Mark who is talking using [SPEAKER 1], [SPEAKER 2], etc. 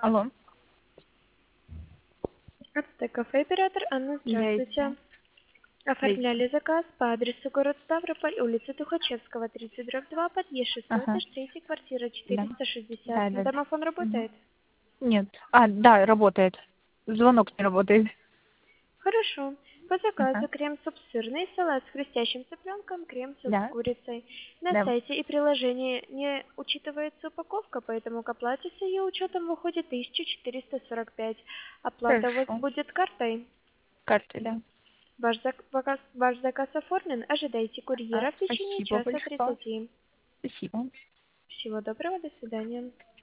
[SPEAKER 1] Алло.
[SPEAKER 2] Ацтек кафе, оператор Анна, здравствуйте. Оформляли заказ по адресу город Ставрополь, улица Тухачевского, 30/2, подъезд 6,
[SPEAKER 1] Ага.
[SPEAKER 2] этаж 3, квартира
[SPEAKER 1] Да.
[SPEAKER 2] 460.
[SPEAKER 1] Да.
[SPEAKER 2] Домофон работает?
[SPEAKER 1] Нет. Да, работает. Звонок не работает.
[SPEAKER 2] Хорошо. По
[SPEAKER 1] Ага.
[SPEAKER 2] заказу крем-суп сырный, салат с хрустящим цыпленком, крем-суп с
[SPEAKER 1] Да.
[SPEAKER 2] курицей. На
[SPEAKER 1] Да.
[SPEAKER 2] сайте и приложении не учитывается упаковка, поэтому к оплате с ее учетом выходит 1445. Оплата у вас
[SPEAKER 1] Хорошо.
[SPEAKER 2] будет картой.
[SPEAKER 1] Карты, да.
[SPEAKER 2] Ваш заказ оформлен. Ожидайте курьера в течение
[SPEAKER 1] Спасибо
[SPEAKER 2] часа
[SPEAKER 1] большое.
[SPEAKER 2] 30.
[SPEAKER 1] Спасибо.
[SPEAKER 2] Всего доброго, до свидания.